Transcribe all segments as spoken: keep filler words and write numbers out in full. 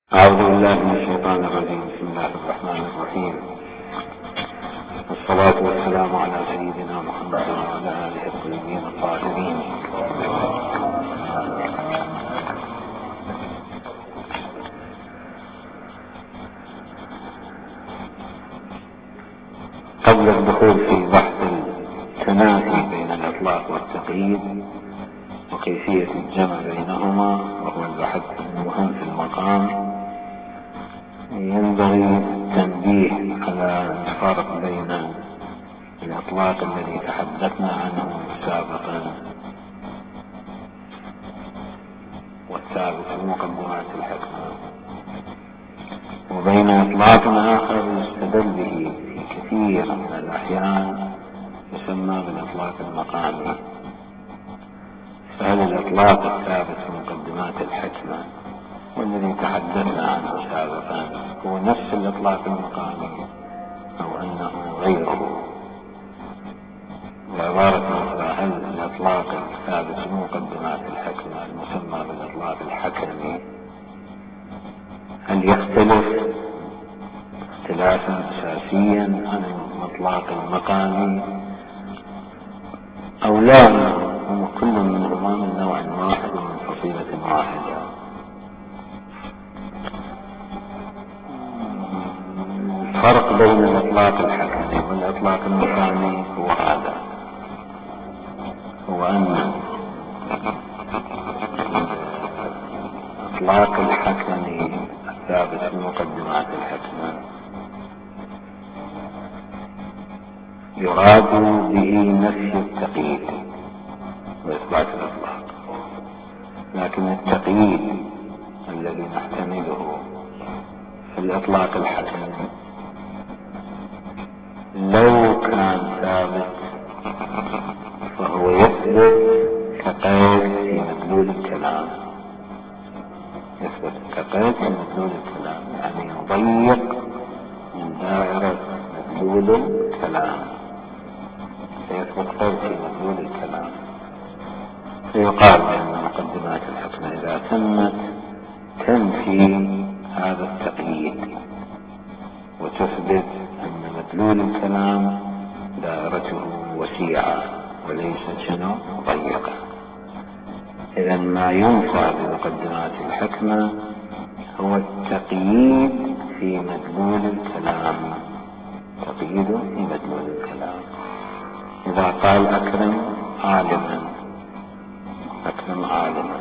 أعوذ بالله من الشيطان الرجيم. بسم الله الرحمن الرحيم، والصلاة والسلام على سيدنا محمد وعلى آله الطيبين الطاهرين. قبل الدخول في بحث التنافي بين الإطلاق والتقييد وكيفية الجمع بينهما، وهو البحث المهم في المقام، ينبغي التنبيه على الفرق بين الإطلاق الذي تحدثنا عنه سابقا والثابت في مقدمات الحكمة، وبين إطلاق آخر يستدل به في كثير من الأحيان يسمى بالإطلاق المقامي. فهل الإطلاق الثابت في مقدمات الحكمة والذي تحدثنا عنه سابقا هو نفس الإطلاق المقامي أو أنه غيره؟ بعبارة أخرى، هل الإطلاق الثابت في مقدمات الحكمة المسمى بالإطلاق الحكمي هل يختلف اختلافا أساسيا عن الإطلاق المقامي أو لا؟ هم كل منهما من نوع واحد ومن فصيلة واحدة. الفرق بين الإطلاق الحكمي والإطلاق المقامي هو هذا، هو أن الإطلاق الحكمي الثابت في مقدمات الحكمة يراد به نفي التقييد وإثبات الإطلاق، لكن التقييد الذي نحتمله في الإطلاق الحكمي لو كان ثابت فهو يثبت كقيد في مدلول الكلام، يثبت كقيد في مدلول الكلام، يعني يضيق من دائرة مدلول الكلام، فيثبت قيد في مدلول الكلام. فيقال بأن مقدمات الحكمة إذا تمت تنفي هذا التقييد وتثبت أن مدلول الكلام دائرته وسيعة وليست شنو ضيقة. إذا ما ينفع بمقدمات الحكمة هو التقييد في مدلول الكلام، تقييده في مدلول الكلام. إذا قال أكرم عالما، أكرم عالما،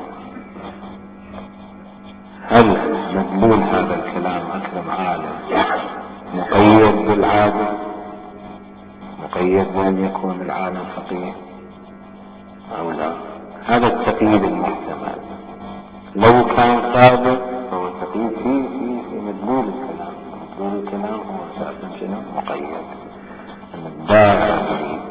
هل مدلول هذا الكلام أكرم عالم مقيد بالعادة، مقيد بأن يكون العالم فقيه أو لا؟ هذا التقييد المحتمل. لو كان ثابت فهو التقييد في في في مدلول الكلام، مدلول الكلام هو أساسا شنو مقيد، أن الدائرة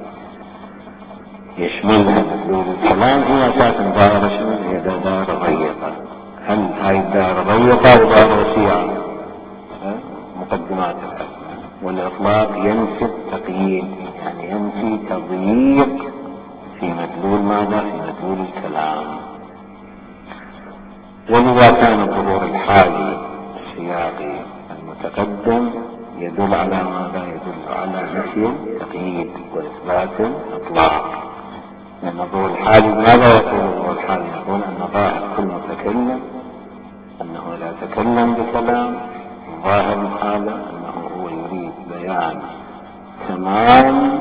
يشملها مدلول الكلام هي أساسا دائرة شنو؟ هي دائرة ضيقة. هل هاي الدائرة ضيقة أو دائرة وسيعة؟ مقدمات الحكمة. والإطلاق ينفي التقييد، يعني ينفي تضييق في مدلول ماذا؟ في مدلول الكلام. ولذا كان الظهور الحالي السياقي المتقدم يدل على ماذا؟ يدل على نفي التقييد وإثبات الإطلاق. لأن الظهور الحالي ماذا يقول؟ الظهور الحالي يقول أن ظاهر كل متكلم أنه لا تكلم بكلام، ظاهر هذا أنه هو يريد بيان تمام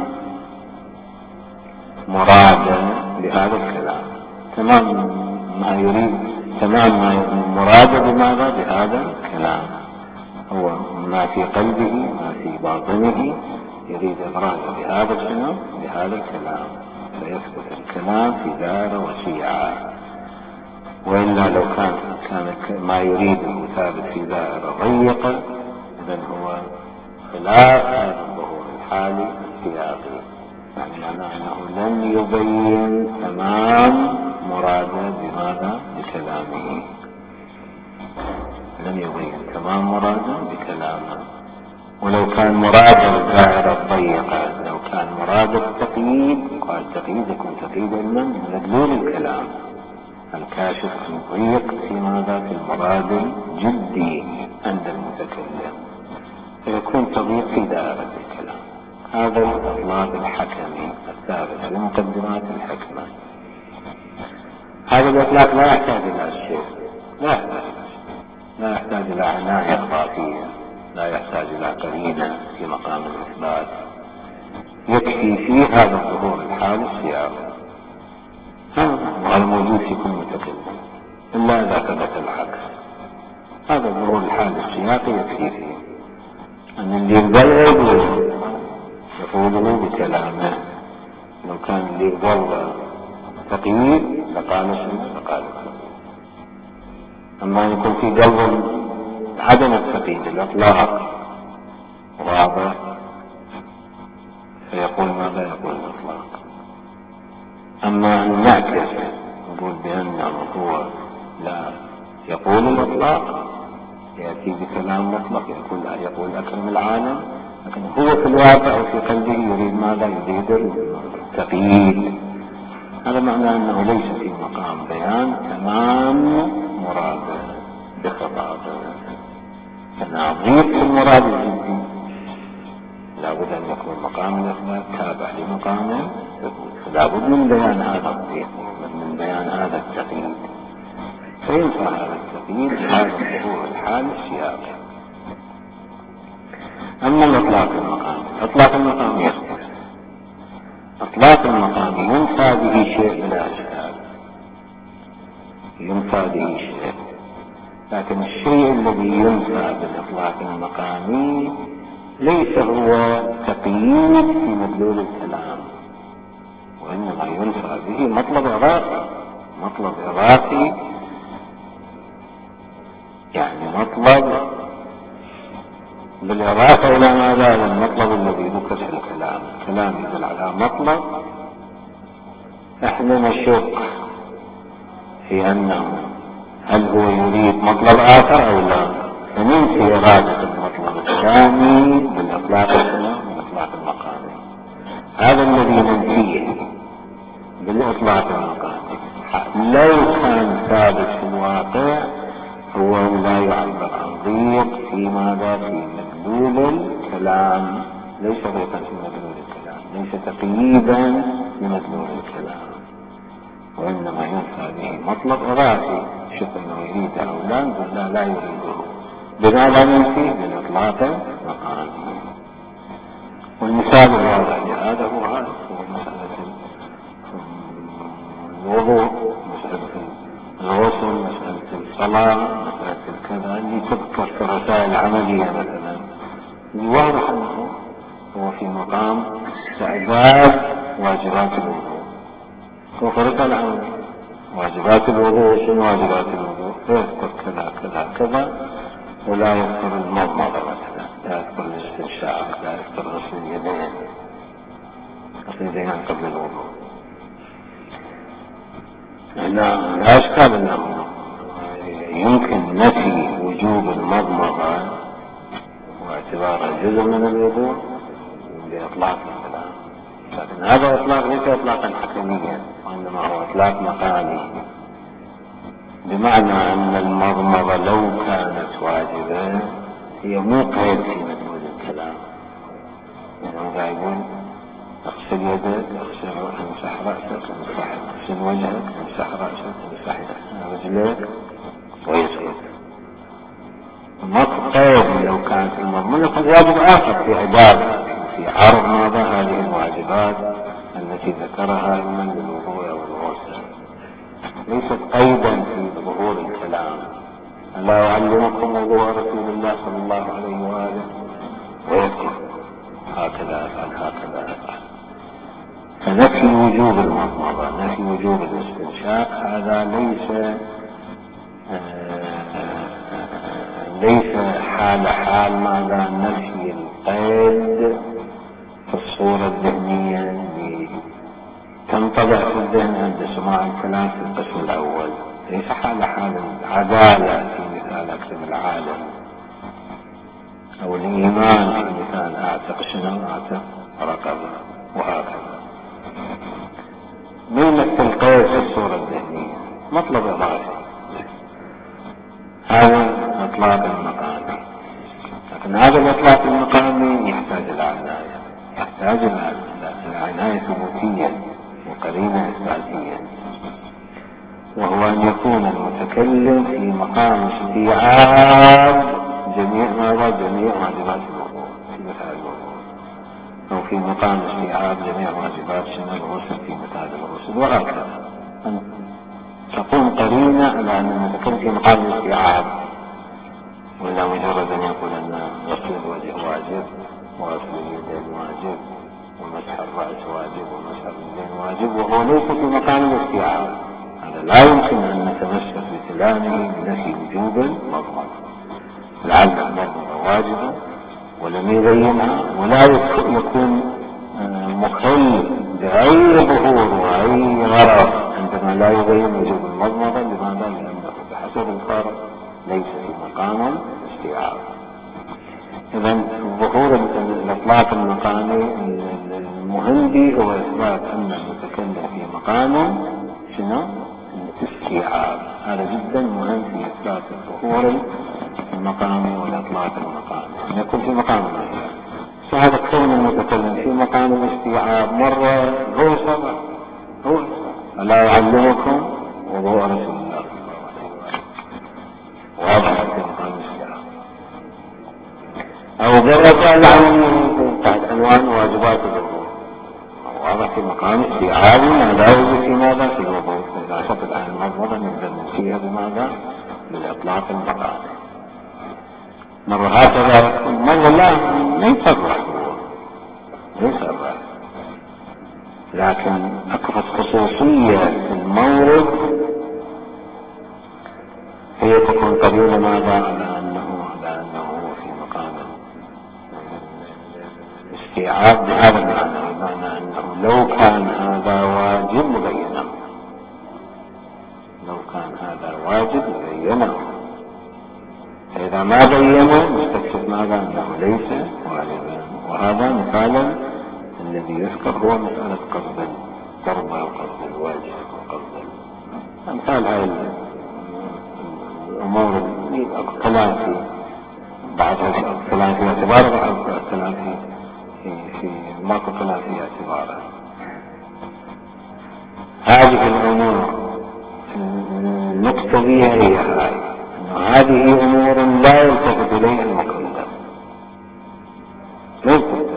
مراده بهذا الكلام، تمام ما يريد، تمام ما مراده بماذا؟ بهذا الكلام، هو ما في قلبه ما في باطنه يريد إبرازه بهذا شنو؟ بهذا الكلام، فيثبت الكلام في دائرة وسيعة. وإلا لو كان كان ما يريده ثابت في دائرة ضيقة إذن هو خلاف هذا الظهور الحالي السياقي، يعني معناه أنه لم يبين تمام مراده بماذا؟ بكلامه، لم يبين تمام مراده بكلامه. ولو كان مراده الدائرة الضيقة، لو كان مراده التقييد، قال التقييد يكون تقييد من مدلول الكلام، الكاشف عن ضيق في ماذا؟ في المراد الجدي عند المتكلم، فيكون تضييق في دائرة الكلام. هذا الإطلاق الحكمي الثابت لمقدمات الحكمة. هذا الإطلاق لا يحتاج إلى شيء، لا يحتاج لا يحتاج إلى عناية إضافية، لا يحتاج إلى قرينة في مقام الإثبات، يكفي فيه هذا الظهور الحال السياقي، وهذا موجود في كل متكلم إلا إذا ثبت العكس. هذا الظهور الحال السياقي يكفي فيه أن اللي يبلغ يقوله بكلامه. لو كان اللي يبلغ تقييد لقال شنو؟ لقال التقييد. أما يكون في قلب عدم التقييد الإطلاق واضح، فيقول ماذا؟ يقول الإطلاق. أما أن نعكس نقول بأنه هو لا يقول الإطلاق، يأتي بكلام مطلق يقول لا يقول أكرم العالم، لكن هو في الواقع وفي قلبه يريد ماذا؟ يريد التقييد. هذا معناه أنه ليس في مقام بيان تمام مراده بخطابه، فنظير في المراد الجدي لابد أن يكون مقام الإثبات تابع لمقام الثبوت، فلابد من بيان هذا الضيق، من بيان هذا التقييد، فينفع هذا التقييد هذا الظهور الحال السياقي. أما الإطلاق المقامي، إطلاق المقام يختلف. إطلاق المقام ينفى به شيء إلى أشكال، ينفى به شيء، لكن الشيء الذي ينفى بالإطلاق المقامي ليس هو تقييد في مدلول الكلام، وإنما ينفى به مطلب إضافي. مطلب إضافي يعني مطلب بالإضافة إلى ماذا؟ إلى المطلب الذي ذكر في الكلام. الكلام يدل على مطلب، احنا نشك في أنه هل هو يريد مطلب آخر أو لا، فننفي إرادة المطلب الثاني بالإطلاق بالإطلاق المقامي. هذا الذي ننفيه بالإطلاق المقامي لو كان ثابت في الواقع هو لا يعبر عن ضيق في ماذا؟ في مدلول الكلام، ليس ضيقا في مدلول الكلام، ليس تقييدا لمدلول الكلام، وإنما ينفى به مطلب إضافي، شوف أنه يريد أو لا، نقول لا لا يريده، بماذا ننفيه؟ بالإطلاق المقامي. والمثال الواضح لهذا هو هذا، هو مسألة الوضوء، مسألة الغسل، مسألة الصلاة، مسألة الكذا اللي تذكر في الرسائل العملية مثلا، واضح أنه هو في مقام استعداد واجبات الوضوء. وفي الرسائل العملية واجبات الوضوء، شنو واجبات الوضوء؟ يذكر كذا كذا كذا، ولا يذكر المضمضة مثلا، لا يذكر الاستنشاق، لا يذكر غسل اليدين، غسل اليدين قبل الوضوء. لا لا أشكال أنه يمكن نفي وجوب المضمضة واعتبارها جزء من الوضوء بإطلاق الكلام، لكن هذا إطلاق ليس إطلاقا حكميا، وإنما هو إطلاق مقامي، بمعنى أن المضمضة لو كانت واجبة هي مو قيد في مدلول الكلام. يعني يقول اغسل يدك، اغسل امسح رأسك، امسح اغسل وجهك، امسح رأسك، امسح رجليك، ويسكت. ماكو قيد لو كانت المضمونة قد واجب آخر في عبادة، في عرض ماذا؟ هذه الواجبات التي ذكرها من للوضوء أو الغسل، ليست قيدا في ظهور الكلام. ألا أعلمكم وضوء رسول الله صلى الله عليه وآله، ويذكر هكذا أفعل هكذا أفعل. فنفي وجوب المضمضة، نفي وجوب الاستنشاق، هذا ليس ليس حال حال ماذا؟ نفي القيد في الصورة الذهنية اللي تنطبع في الذهن عند سماع الكلام في القسم الأول، ليس حال حال العدالة في مثال أكرم العالم، أو الإيمان في مثال أعتق شنو؟ أعتق رقبة، وهكذا. ما يمثل قيد في الصورة الذهنية، مطلب إضافي. هذا الإطلاق المقامي. لكن هذا الإطلاق المقامي يحتاج إلى عناية، يحتاج إلى عناية ثبوتية وقرينة إثباتية، وهو أن يكون المتكلم في مقام استيعاب جميع ماذا جميع واجبات الوضوء في مسائل الوضوء، أو في مقام استيعاب جميع واجبات سنن الغسل في مسائل الغسل، وهكذا. أن تكون قرينة على أن المتكلم في مقام الاستيعاب، ولا مجرد أن يقول أن غسل الوجه واجب وغسل اليدين واجب ومسح الرأس واجب ومسح الرجلين واجب وهو ليس في مقام الاستيعاب. هذا لا يمكن أن نتمسك بكلامه بنفي وجوب المضمضة. لعل المضمضة واجبة ولم يبينها، ولا يكون مخل بأي ظهور وأي غرض عندما لا يبين وجوب المضمضة. لماذا؟ لأنه بحسب الفرق ليس في مقام الاستيعاب. إذن ظهور الإطلاق المقامي المهم به هو إثبات أن المتكلم في مقام شنو؟ الاستيعاب. هذا جدا مهم في إثبات الظهور المقامي والإطلاق المقامي، أن يكون في مقام الاستيعاب. فهذا كون المتكلم في مقام الاستيعاب مرة هو سبع هو ألا يعلمكم وضوء رسول الله واضح في مقام الاستيعاب، أو جرد العلم تحت عنوان واجبات الوضوء واضح في مقام استيعاب ما لا يوجد في ماذا في الوضوء. إذا شفت الآن المضمضة نقدر نسيها بماذا؟ بالإطلاق المقامي. مرة هكذا مرة لا ليس الرأي ليس الرأي، لكن أكثر خصوصية في المورد هي تكون قريبة ماذا على أنه على أنه في مقام الاستيعاب بهذا المعنى، بمعنى أنه لو كان هذا واجب مبينه، لو كان هذا واجب مبينه، فإذا ما بينه نستكشف ماذا أنه ليس واجبا. وهذا مثالا الذي يذكر هو مسألة قصد الضربة وقصد الوجه وقصد أمثال هاي الأمور الكلام في بعض الكلام في اعتباره وبعض الكلام في في ماكو كلام في اعتباره. هذه الأمور النقطة بها هي هاي، هذه أمور لا يلتفت إليها المكلف، لا يلتفت.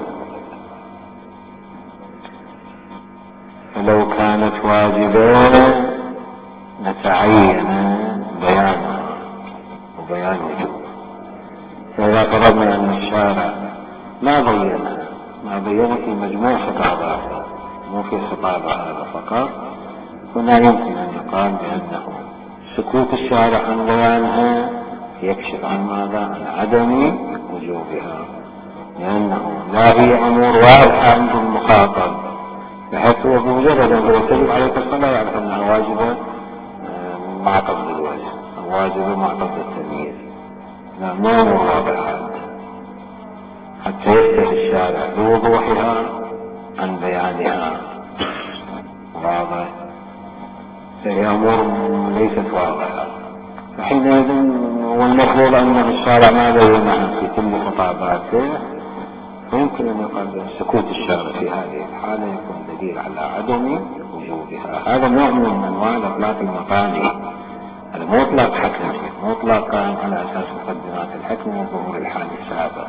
فلو كانت واجبة نتعين بيانها وبيان وجوبها. فإذا فرضنا أن الشارع ما بينها ما بينها في مجموع خطاباتها مو في خطابها هذا فقط، هنا يمكن أن يقال بأنه سكوت الشارع عن بيانها يكشف عن ماذا؟ عن عدم وجوبها، لأنه لا هي أمور واضحة عند المخاطب بحيث هو بمجرد أن يتجب عليك الصلاة يعرف أنها واجبة مع قصد الوجه أو واجبة مع قصد التمييز. لا مو أمور واضحة حتى يفتح الشارع بوضوحها عن بيانها واضح، فهي أمور ليست واضحة. فحينئذ والمفروض أن الشارع ما بينها في كل خطاباته، فيمكن أن يقال سكوت الشارع في هذه الحالة يكون دليل على عدم وجوبها. هذا نوع من أنواع الإطلاق المقامي، هذا مو إطلاق حكمي، مو إطلاق قائم على أساس مقدمات الحكم وظهور الحال السابق،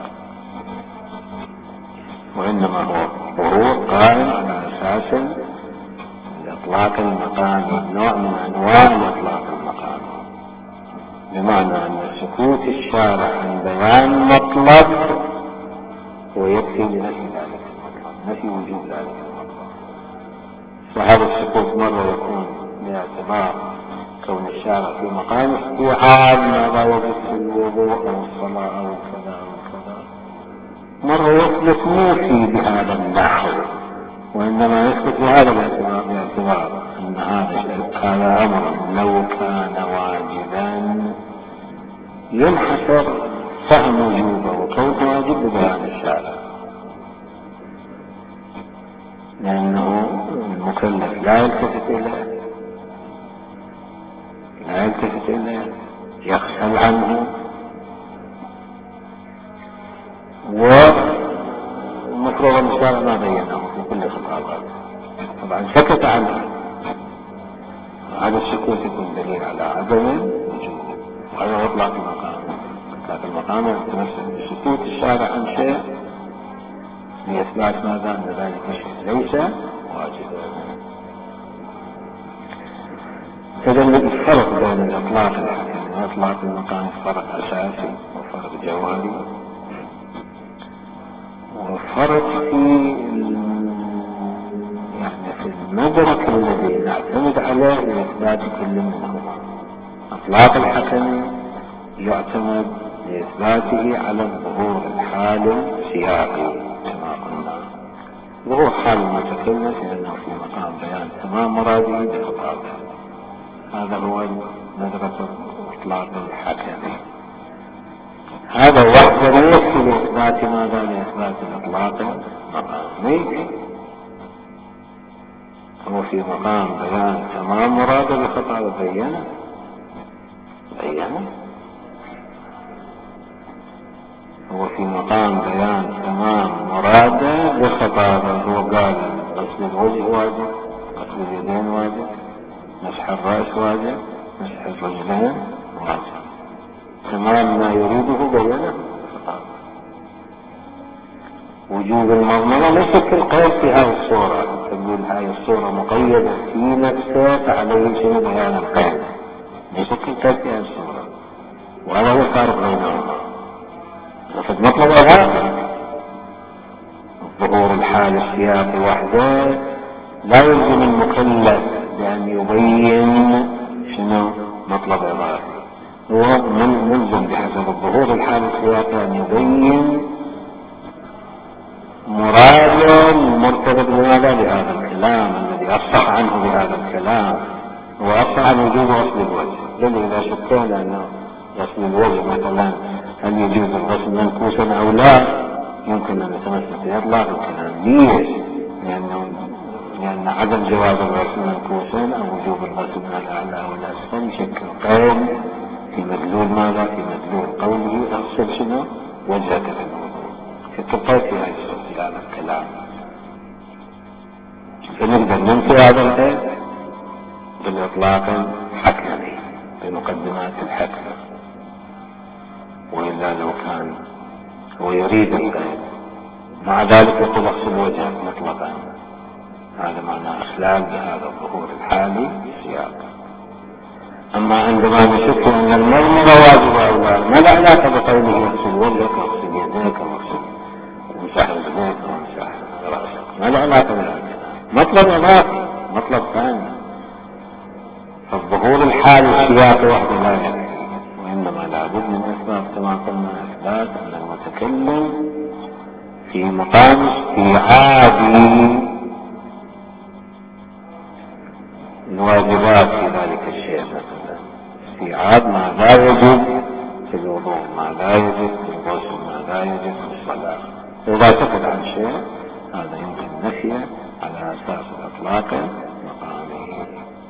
وإنما هو ظهور قائم على أساس الإطلاق المقامي، نوع من أنواع الإطلاق المقامي، بمعنى أن سكوت الشارع عن بيان مطلب ويكفي لنفي ذلك المطلب، نفي وجود ذلك المطلب. فهذا السكوت مرة يكون باعتبار كون الشارع في مقام استيعاب ما لا يجب في الوضوء أو الصلاة أو كذا أو كذا، مرة يثبت مو في بهذا النحو، وإنما يثبت بهذا الاعتبار باعتبار أن هذا هذا أمر لو كان واجبا ينحصر فهم وجوبه وكونه واجب ببيان الشارع، لأنه المكلف لا يلتفت إليه يسأل عنه، والمفروض أن الشارع ما بينه في كل خطابات، طبعا سكت عنه. هذا السكوت يكون دليل على عدم وجوده، وهذا يطلع في مقامه. لكن المقام يتمثل بسكوت الشارع عن شيء لإثبات ماذا؟ أن ذلك الشيء ليس واجبا. إذا الفرق بين الإطلاق الحكمي وإطلاق المقام فرق أساسي وفرق جوهري، وفرق في يعني في المدرك الذي نعتمد عليه لإثبات كل منهما. إطلاق الحكمي يعتمد لإثباته على الظهور الحال السياقي كما قلنا، وهو حال المتكلم لأنه في مقام بيان تمام مراده بخطابه. هذا هو مدرك الإطلاق الحكمي. هذا وحده يكفي لإثبات ماذا؟ لإثبات الإطلاق المقامي. هو في مقام بيان تمام مراده بخطابه بينه بينه هو في مقام بيان تمام مراده بخطابه. هو قال غسل الوجه واجب، غسل اليدين واجب، مسح الرأس واجب، مسح الرجلين واجب، تمام ما يريده بينه بخطابه. وجوب المضمرة ليس كالقيد في هذه الصورة، تقول هذه الصورة مقيدة في نفسها فعليه شيء بيان القيد، ليس كالقيد في هذه الصورة. وهذا هو الفارق بينهما. لقد مطلب هذا ظهور الحال السياقي وحده لا يلزم المكلف بأن يبين شنو مطلب إضافي. هو ملزم بحسب الظهور الحال السياقي أن يبين مراد المرتبط بماذا؟ بهذا الكلام الذي أصح عنه بهذا الكلام، وأصح عن وجوب غسل الوجه. لأنه إذا شكينا أنه غسل الوجه مثلا هل يجوز الغسل منكوسا أو لا، يمكن أن نتمسك بإطلاق الكلام. ليش؟ لأنه لأن عدم جواز الغسل منكوسا أو وجوب الغسل من الأعلى أو الأسفل يشكل قول في مدلول ماذا؟ في مدلول قوله أغسل شنو؟ وجهك في الوضوء. فالتقيت في هذه الصورة هذا الكلام، فنقدر ننفي هذا القيد بالإطلاق الحكمي بمقدمات الحكم. وإلا لو كان هو يريد القيد مع ذلك يقول اغسل وجهك مطلقا، هذا معنى إخلال بهذا الظهور الحالي بسياق. أما عندما نشك أن المضمرة واجبة أو لا، ما له علاقة بقوله اغسل وجهك واغسل يديك واغسل وامسح رجليك وامسح رأسك، ما له علاقة بهذا. مطلب إضافي، مطلب ثاني. فالظهور الحالي السياقي وحده لا يكفي، وإنما لابد من إثبات كما قلنا إثبات أن المتكلم في مقام استيعاب الواجبات في ذلك الشيء، مثلا استيعاب ما لا يجب في الوضوء، ما لا يجب في الغسل، ما لا يجب في الصلاة. إذا سكت عن شيء هذا يمكن نفيه على أساس الإطلاق مقامه.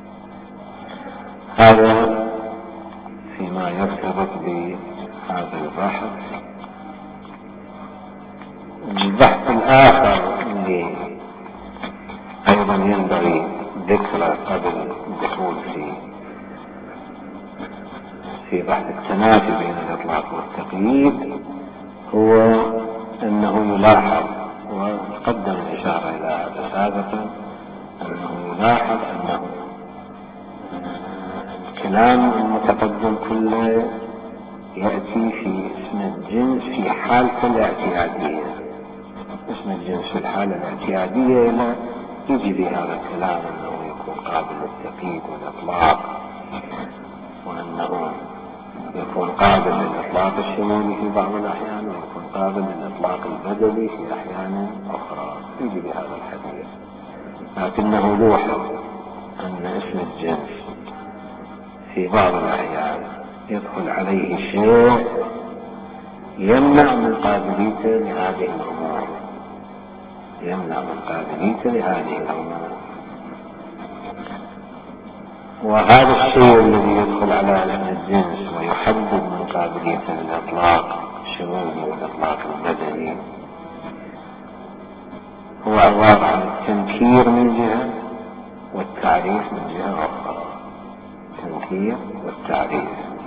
هذا فيما يرتبط بهذا البحث. البحث الآخر اللي أيضا ينبغي ذكره قبل الدخول في في بحث التنافي بين الإطلاق والتقييد هو أنه يلاحظ، وقدم الإشارة إلى هذا سابقا، أنه يلاحظ أنه الكلام المتقدم كله يأتي في اسم الجنس في حالة الاعتيادية. اسم الجنس في الحالة الاعتيادية لا يجي بهذا الكلام أنه يكون قابل للتقييد والإطلاق، وأنه يكون قابل للإطلاق الشمولي في بعض الأحيان، ويكون قابل للإطلاق البدلي في أحيان أخرى، يجي بهذا الحديث. لكنه لوحظ أن اسم الجنس في بعض الأحيان يدخل عليه شيء يمنع من قابليته لهذه الأمور، يمنع من قابليته لهذه الأمور. وهذا الشيء الذي يدخل على اسم الجنس ويحدد من قابلية الإطلاق الشمولي والإطلاق المدني هو عبارة عن التنكير من جهة والتعريف من جهة أخرى. التنكير والتعريف.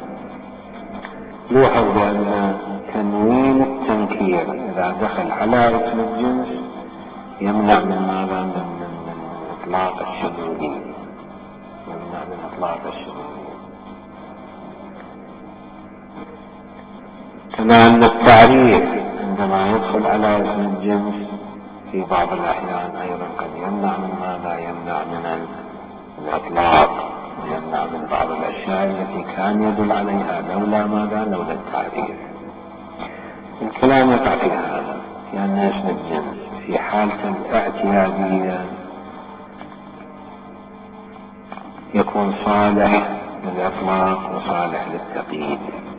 لوحظ بأن تنوين التنكير إذا دخل على اسم الجنس يمنع من ماذا؟ من إطلاق الشمولي. يمنع من إطلاق الشمولي. كما أن التعريف عندما يدخل على اسم الجنس في بعض الأحيان أيضا قد يمنع من ماذا؟ يمنع من الإطلاق ويمنع من بعض الأشياء التي كان يدل عليها لولا ماذا؟ لولا التعريف. الكلام يقع في هذا لأن اسم الجنس في حالة الاعتيادية يكون صالح للإطلاق وصالح للتقييد.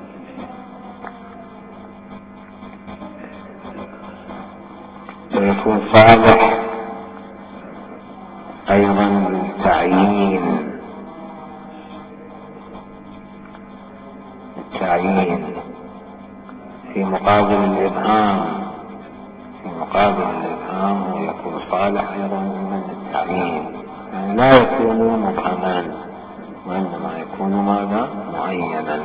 ويكون صالح أيضا للتعيين. التعيين في مقابل الإبهام. في مقابل الإبهام ويكون صالح أيضا من التعيين. يعني لا يكون مبهما وإنما يكون ماذا؟ معينا.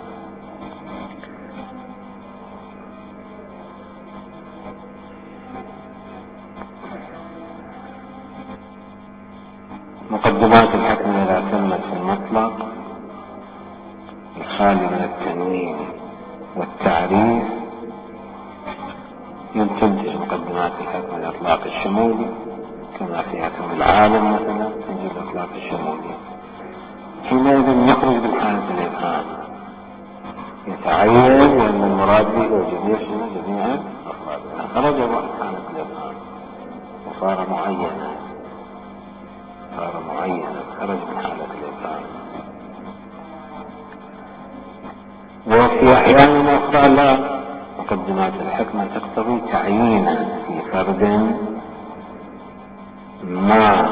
مقدمات الحكم إذا تمت في المطلق الخالي من التنوين والتعريف تنتج مقدمات الحكم الإطلاق الشمولي كما في حكم العالم مثلا تنتج الإطلاق الشمولي. حينئذ يخرج من حالة الإبهام يتعين لأن المراد به هو جميع جميع الأفراد. خرج من حالة الإبهام وصار معينا. صار معينا خرج من حالة الإبهام. وفي أحيان أخرى لا. مقدمات الحكمة تقتضي تعيينا في فرد ما.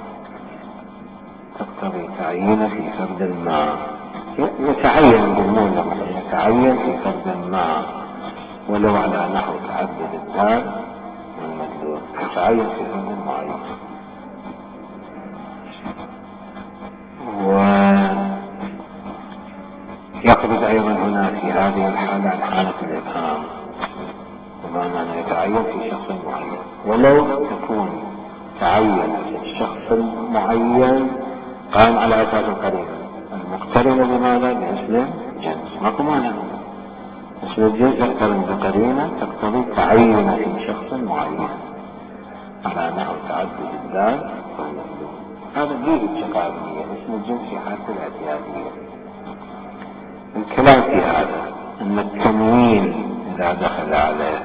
تقتضي تعيينا في فرد ما. يتعين بالمولى يتعين في فرد ما ولو على نحو تعدد الدال والمدلول. يتعين في فرد معين. ويخرج أيضا هنا في هذه الحالة عن حالة الإبهام بمعنى أنه يتعين في شخص معين ولو تكون تعين في الشخص المعين قام على أساس القرينة المقترنة بماذا؟ باسم جنس. ما قمنا اسم الجنس يقترن بقرينة تقتضي تعين في شخص معين على نحو تعدد الدال والمدلول. هذا فيه الشقاوية اسم الجنس في حالة الاعتيادية. الكلام في هذا أن التنوين إذا دخل عليه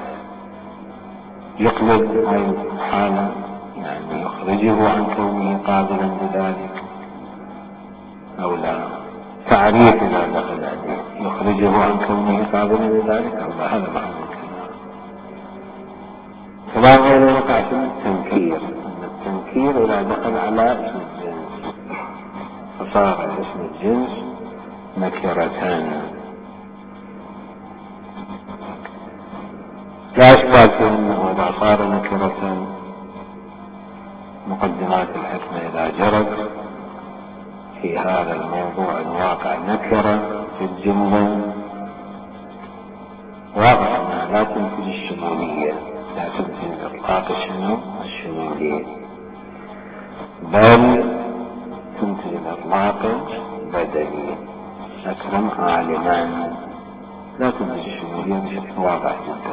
يقلب هذه الحالة يعني يخرجه عن كونه قابلا لذلك أو لا. تعريف إذا دخل عليه يخرجه عن كونه قابلا لذلك أو لا. هذا معنى الكلام. كلام غير وقع في التنكير. أن التنكير إذا دخل على اسم الجنس فصار اسم الجنس نكرتان. لا إشكال في أنه إذا صار نكرة مقدمات الحكمة إذا جرت في هذا الموضوع الواقع نكرة في الجملة واضح أنها لا تنتج الشمولية لا تنتج إطلاق الشمولية بل تنتج الإطلاق بدلي. أكرم عالما لا تنتج الشمولية بشكل واضح جدا.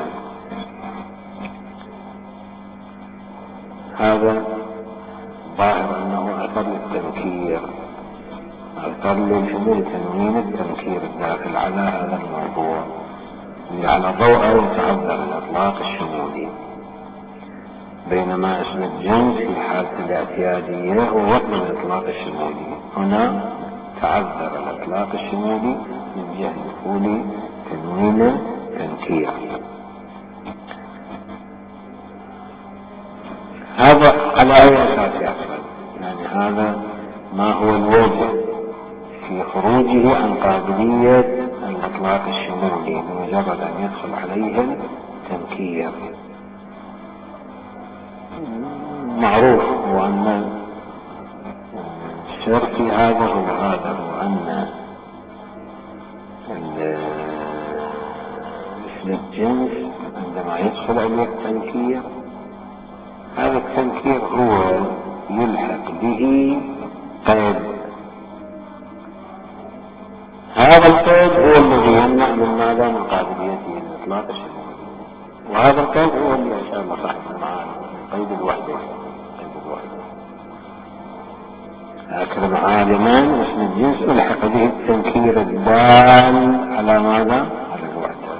هذا ظاهر أنه أثر للتنكير أثر للشمول تنوين التنكير الداخل على هذا الموضوع على ضوء يتعذر الإطلاق الشمولي. بينما اسم الجنس في حالة الاعتيادية هو وقت الإطلاق الشمولي. هنا تعذر الإطلاق الشمولي من جهة دخول تنوين تنكير. هذا على أي أساس يحصل؟ يعني هذا ما هو الوجه خروجه عن قابلية الإطلاق الشمولي بمجرد أن يدخل عليه التنكير. معروف هو أن الشرط في هذا هو هذا هو أن اسم الجنس عندما يدخل عليه التنكير، هذا التنكير هو يلحق به قيد. هذا القيد هو الذي يمنع من ماذا؟ من قابليته للإطلاق الشمولي. وهذا القيد هو اللي إن شاء الله صاحب المعاني، قيد الوحدة. قيد الوحدة أكرم عالما اسم الجنس يلحق به التنكير الدال على ماذا؟ على الوحدة.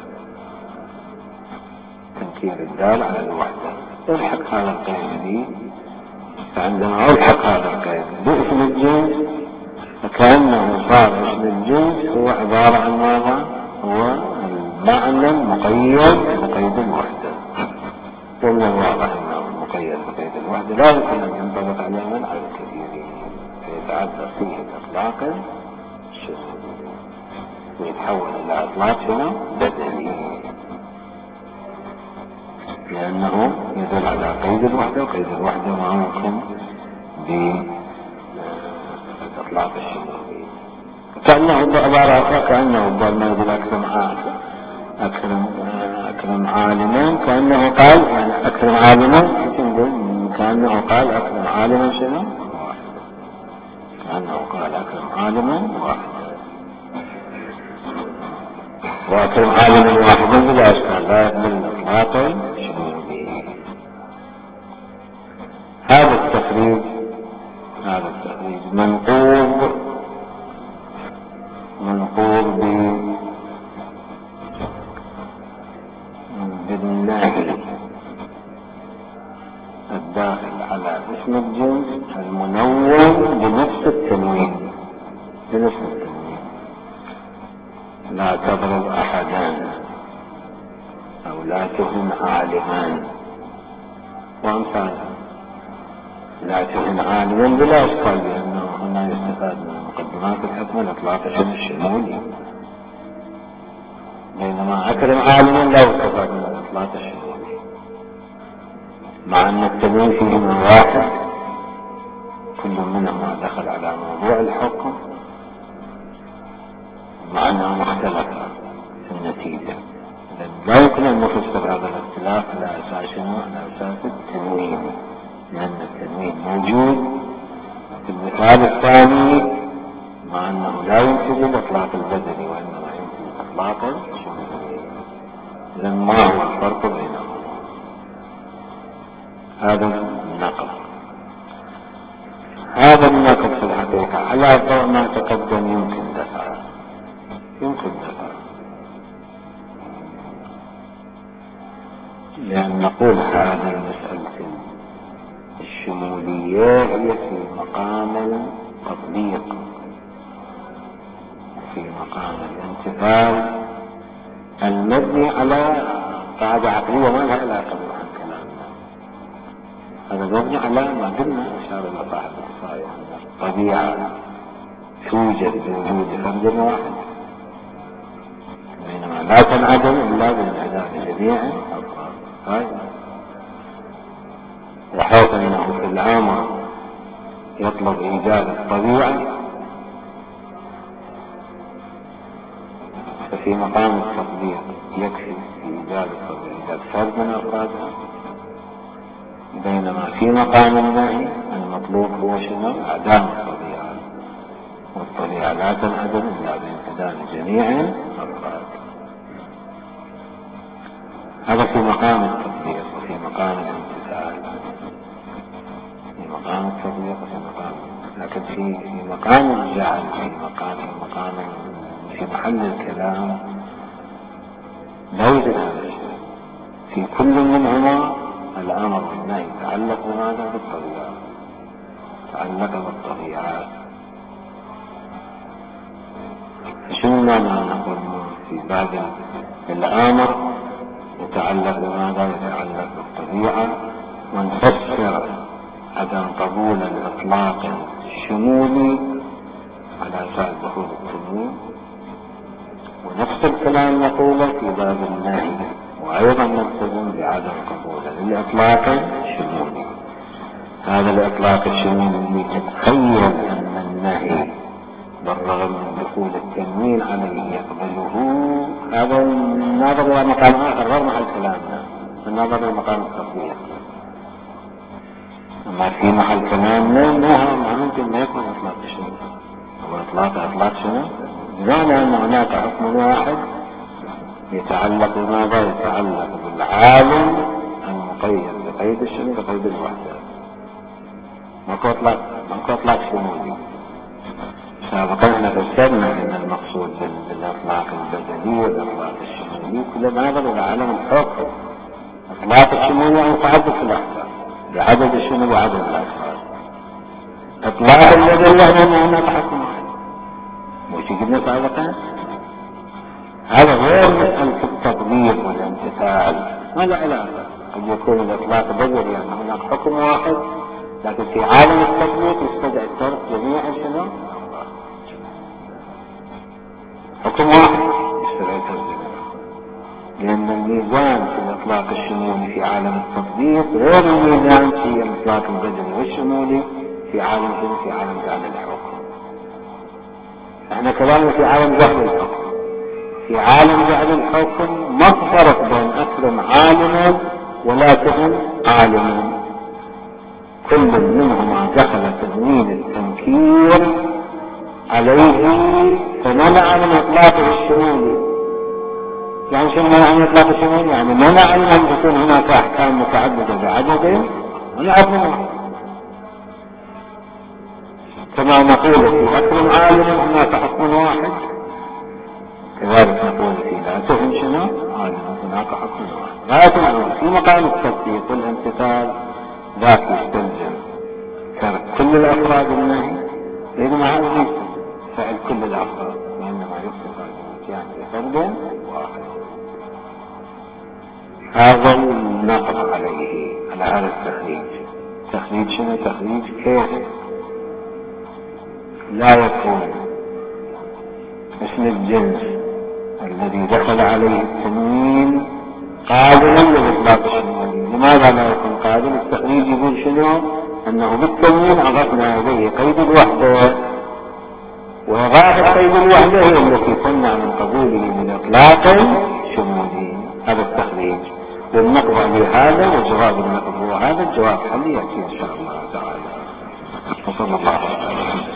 التنكير الدال على الوحدة يلحق هذا القيد به. فعندما يلحق هذا القيد باسم الجنس فكأنه صار اسم الجنس هو عبارة عن ماذا؟ هو المعنى المقيد بقيد الوحدة. ومن الواضح أنه المقيد بقيد الوحدة لا يمكن أن ينطبق على من على الكثيرين، فيتعذر فيه الإطلاق الشمولي ويتحول إلى إطلاق شنو؟ بدني، لأنه يدل على قيد الوحدة، وقيد الوحدة ما ممكن بالإطلاق الشمولي. كأنه عبارة كأنه قال ما يقول أكرم عالم أكرم أكرم عالما، كأنه قال يعني أكرم عالما، كأنه قال أكرم عالما شنو؟ كأنه قال أكرم عالما واحدا، وأكرم عالما واحدا بلا إشكال لا يقبل الإطلاق الشمولي. هذا التخريج هذا التخريج منقوض منقوض بالنهي الداخل على اسم الجنس المنون بنفس التنوين بنفس التنوين. لا تضرب أحدا أو لا تهن عالما وأمثالها. لا تهن عالما بلا إشكال بأنه هنا يستفاد من مقدمات الحكم الإطلاق الشمولي، بينما أكرم عالما لا يستفاد من الإطلاق الشمولي، مع أن التنوين فيهما واحد، كل منهما دخل على موضوع الحكم مع أنه مختلف في النتيجة. لا يمكن أن نفسر هذا الاختلاف على أساس على أساس التنوين، لأن التنوين موجود في المثال الثاني، مع أنه لا ينتج الإطلاق البدني وإنما ينتج الإطلاق الشمولي. إذن ما هو الفرق بينهما؟ هذا النقل هذا النقل في الحقيقة على ضوء ما تقدم يمكن دفعه يمكن دفعه لأن نقول هذه المسألة الشمولية هي في مقام التطبيق، في مقام الانتفاع المبني على قاعدة عقلية ما لها علاقة بمعنى كلامنا. هذا مبني على ما قلنا إشارة إلى صاحب الكفاية أن الطبيعة توجد بوجود فرد واحد، بينما لا تنعدم إلا بانعدام جميع الأفراد. وحيث أنه في الأمر يطلب إيجاد الطبيعة، ففي مقام التطبيق يكفي إيجاد الطبيعة إيجاد فرد من أفرادها، بينما في مقام النهي المطلوب هو شنو؟ إعدام الطبيعة، والطبيعة لا تنعدم إلا بانعدام جميع الأفراد. هذا في مقام التطبيق وفي مقام الامتثال، في مقام التطبيق وفي مقام، لكن في في مقام الجعل، في مقام في مقام في محل الكلام لا يوجد هذا الشيء. في كل منهما الأمر والنهي يتعلق بماذا؟ بالطبيعة، يتعلق بالطبيعة. فشنو معنى نقول في باب الأمر يتعلق بماذا؟ يتعلق بالطبيعة، ونفسر عدم قبول الإطلاق الشمولي على أساس دخول الشمولي، ونفس الكلام نقوله في باب النهي، وأيضا نلتزم بعدم قبوله للإطلاق الشمولي. هذا الإطلاق الشمولي اللي تتخيل أن النهي بالرغم من دخول التنوين عليه يقبله، هذا النظر إلى مقام آخر غير محل كلامنا، النظر إلى مقام التطبيق. أما في محل كلامنا ما ممكن ما يكون إطلاق الشمولي، هو إطلاق إطلاق شنو؟ بمعنى أن هناك حكم واحد يتعلق بماذا؟ يتعلق بالعالم المقيد بقيد الشمول بقيد الوحدة، ماكو إطلاق ماكو إطلاق شمولي. سابقا احنا فسرنا ان المقصود بالاطلاق البدني والاطلاق الشمولي كل ما نظر الى عالم الحكم. اطلاق الشمولي يعني تعدد الاحكام بعدد الشمول وعدد الافراد. اطلاق البدني يعني ان هناك حكم واحد، وش قلنا سابقا؟ هذا غير مسألة التطبيق والامتثال، ما له علاقة. قد يكون الاطلاق بدني يعني هناك حكم واحد، لكن في عالم التطبيق يستدعي ترك جميع شنو؟ حكم واحد يستدعي ترك جميع، لأن الميزان في الإطلاق الشمولي في عالم التطبيق غير الميزان في الإطلاق البدني والشمولي في عالم شنو؟ في عالم جعل الحكم. احنا كلامنا في عالم جعل الحكم. في عالم جعل الحكم ما فرق بين أكرم عالما ولا تهم عالما، كل منهما دخل تدوين التنكير عليه فمنع من اطلاقه الشمولي. يعني شو منع من اطلاق الشمولي؟ يعني منع من ان تكون هناك احكام متعدده بعدد ولعب واحد. كما نقول في اكرم عالم هناك حكم واحد، كذلك نقول في لا تهم شنو عالم هناك حكم واحد. لكن في مقام التطبيق والامتثال ذاك يستلزم ترك كل الافراد النهي، لانه ما هذا فعل كل الافراد، وانما يكتفى بالاتيان بفرد واحد. هذا النقر عليه على هذا التخريج. تخريج شنو؟ تخريج كيف لا يكون اسم الجنس الذي دخل عليه التنوين قابلا للاطلاق الشمولي. لماذا لا يكون قابل؟ التخريج يقول شنو؟ انه بالتنوين اضفنا اليه قيد الوحده، وغاية قيد الوحده هي التي تمنع من قبوله من اطلاق شمولي. هذا التخريج، والنقض لهذا وجواب النقض هو هذا. الجواب حل ياتي ان شاء الله تعالى. وصلى الله عليه وسلم.